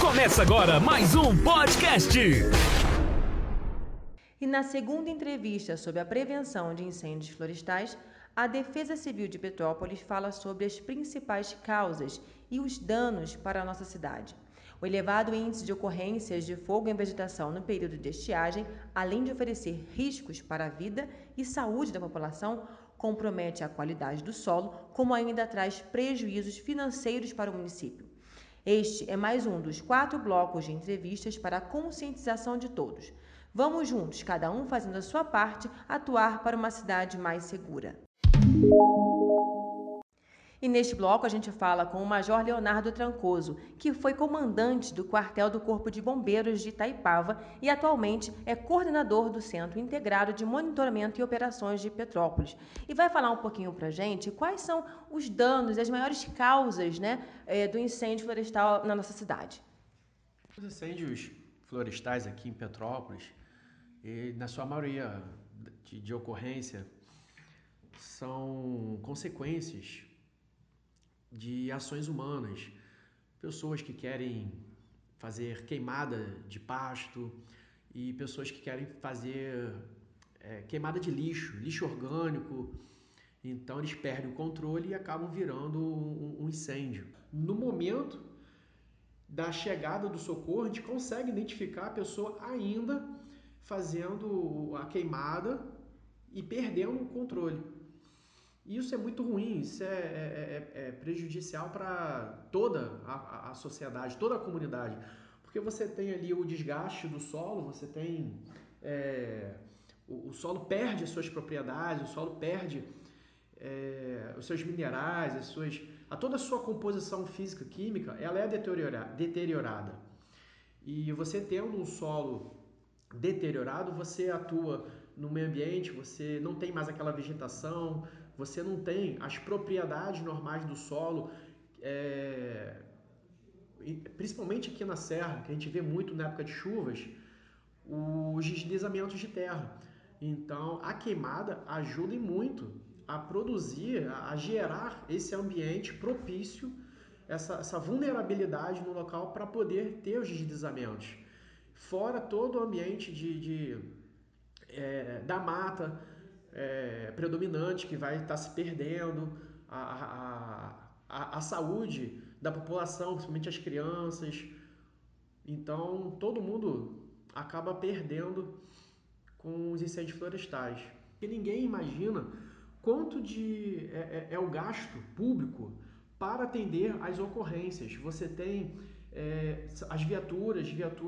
Começa agora mais um podcast. E na segunda entrevista sobre a prevenção de incêndios florestais, a Defesa Civil de Petrópolis fala sobre as principais causas e os danos para a nossa cidade. O elevado índice de ocorrências de fogo em vegetação no período de estiagem, além de oferecer riscos para a vida e saúde da população, compromete a qualidade do solo, como ainda traz prejuízos financeiros para o município. Este é mais um dos 4 blocos de entrevistas para a conscientização de todos. Vamos juntos, cada um fazendo a sua parte, atuar para uma cidade mais segura. E neste bloco a gente fala com o Major Leonardo Trancoso, que foi comandante do quartel do Corpo de Bombeiros de Itaipava e atualmente é coordenador do Centro Integrado de Monitoramento e Operações de Petrópolis. E vai falar um pouquinho para a gente quais são os danos e as maiores causas, do incêndio florestal na nossa cidade. Os incêndios florestais aqui em Petrópolis, na sua maioria de ocorrência, são consequências de ações humanas, pessoas que querem fazer queimada de pasto e pessoas que querem fazer queimada de lixo orgânico. Então eles perdem o controle e acabam virando um incêndio. No momento da chegada do socorro, a gente consegue identificar a pessoa ainda fazendo a queimada e perdendo o controle. Isso é muito ruim, isso é prejudicial para toda a sociedade, toda a comunidade, porque você tem ali o desgaste do solo, você tem o solo perde as suas propriedades, o solo perde os seus minerais, toda a sua composição física, química, ela é deteriorada. E você tendo um solo deteriorado, você atua no meio ambiente, você não tem mais aquela vegetação, você não tem as propriedades normais do solo, principalmente aqui na Serra, que a gente vê muito na época de chuvas, os deslizamentos de terra. Então, a queimada ajuda muito a produzir, a gerar esse ambiente propício, essa vulnerabilidade no local para poder ter os deslizamentos. Fora todo o ambiente da mata predominante que vai estar se perdendo, a saúde da população, principalmente as crianças. Então, todo mundo acaba perdendo com os incêndios florestais. E ninguém imagina quanto é o gasto público para atender às ocorrências. Você tem as viaturas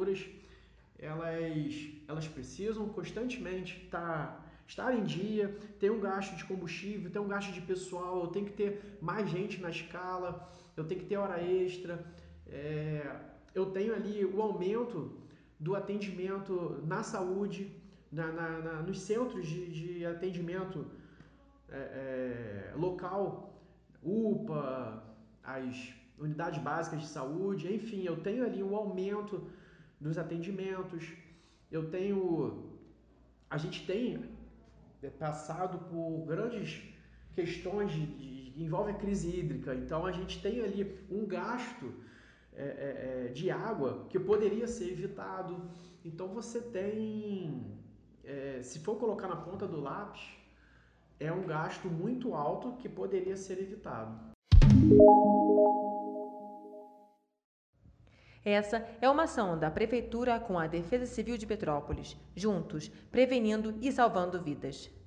elas precisam constantemente estar em dia, tem um gasto de combustível, tem um gasto de pessoal, eu tenho que ter mais gente na escala, eu tenho que ter hora extra, eu tenho ali o aumento do atendimento na saúde, nos centros de atendimento local, UPA, as unidades básicas de saúde, enfim, eu tenho ali um aumento dos atendimentos, a gente tem passado por grandes questões que envolvem a crise hídrica, então a gente tem ali um gasto de água que poderia ser evitado. Então você tem, se for colocar na ponta do lápis, é um gasto muito alto que poderia ser evitado. Essa é uma ação da Prefeitura com a Defesa Civil de Petrópolis, juntos, prevenindo e salvando vidas.